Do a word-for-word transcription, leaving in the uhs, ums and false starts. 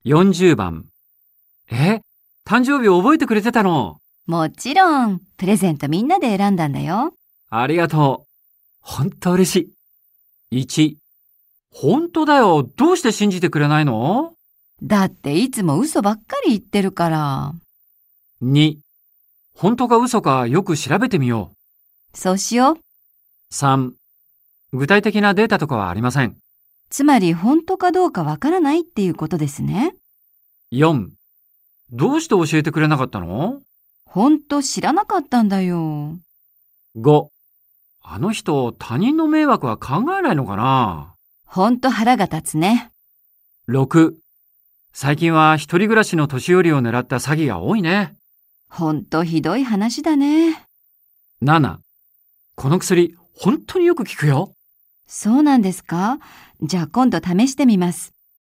よんじゅうばん。え、誕生日覚えてくれてたの？ もちろん、プレゼントみんなで選んだんだよ。 ありがとう。ほんと嬉しい。いち、本当だよ。どうして信じてくれないの？ だっていつも嘘ばっかり言ってるから。 に、本当か嘘かよく調べてみよそうしよう。 う。さん、具体的なデータとかはありません。 つまり本当かどうかわからないっていうことですね。 よん、どうして教えてくれなかったの？ 本当知らなかったんだよ。 ご、あの人他人の迷惑は考えないのかな？ 本当腹が立つね。 ろく、最近は一人暮らしの年寄りを狙った詐欺が多いね。 本当ひどい話だね。 なな、この薬本当によく効くよ。 そうなんですか？じゃあ今度試してみます。